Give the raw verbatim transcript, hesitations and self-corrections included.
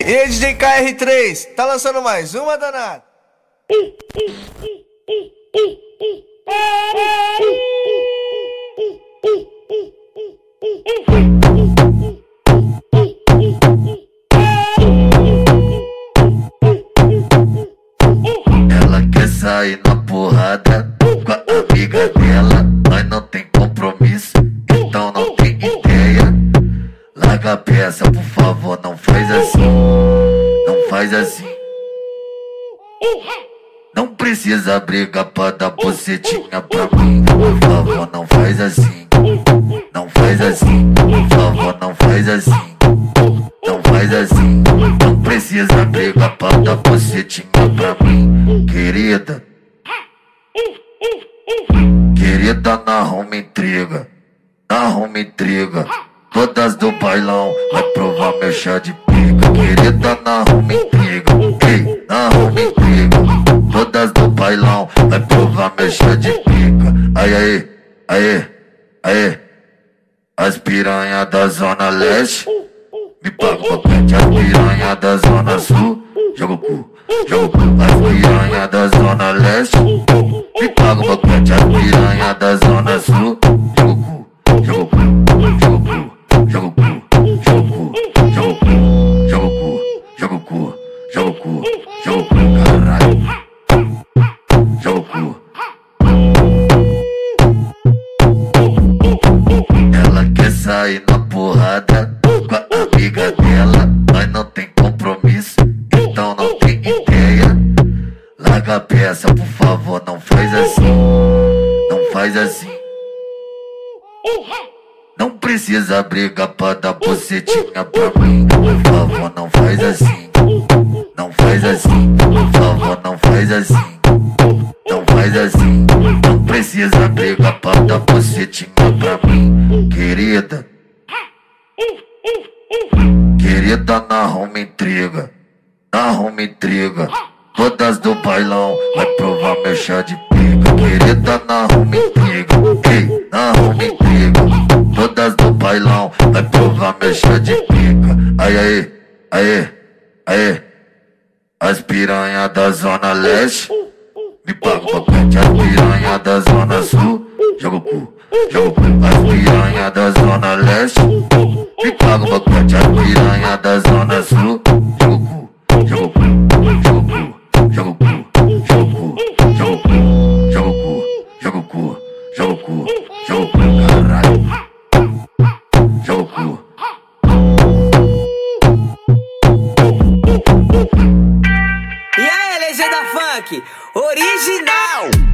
E aí, D J K R três, tá lançando mais uma, danada? Ela quer sair na porrada com a amiga dela, mas não tem compromisso, então não tem ideia. Larga a peça, por favor, não faz assim, não faz assim. Não precisa brigar pra dar bocetinha pra mim, por favor, não faz assim, não faz assim, por favor, não faz assim, não faz assim. Não precisa brigar pra dar bocetinha pra mim, querida. Querida, não arruma intriga, não arruma intriga. Todas do bailão vai provar meu chá de pica. Querida, não arruma intriga, ei, não arruma intriga. Todas do bailão vai provar meu chá de pica. Aí, aí, aí, aí. As piranha da zona leste me paga o boquete. As piranha da zona sul joga o cu, joga o cu. As piranha da zona leste me paga o boquete. As piranha da zona sul joga o cu, joga o cu, joga o cu. Joga o cu, joga o cu, joga o cu, joga o cu, joga o cu, joga o cu, joga o cu, caralho. Joga o cu. Ela quer sair na porrada com a amiga dela, mas não tem compromisso, então não tem ideia. Larga a peça, por favor, não faz assim, não faz assim. Não precisa brigar pra dar bocetinha pra mim, por favor, não faz assim, não faz assim, por favor, não faz assim, não faz assim. Não precisa brigar pra dar bocetinha pra mim, querida. Querida, não arruma intriga, não arruma intriga. Todas do bailão vai provar meu chá de pica. Querida, não arruma intriga, ei, não arruma intriga. Todas do bailão vai provar meu chá de pica. Aí, aí, aí, aí. As piranha da zona leste me paga o boquete. As piranha da zona sul joga o cu, joga o cu. As piranha da zona leste me paga o boquete. As piranha da zona sul joga o cu, joga o cu, joga o cu, joga o cu, joga o cu, joga o cu, joga o cu, joga o cu, joga o cu, joga o cu, caralho. Joga o cu. E aí, legenda funk original.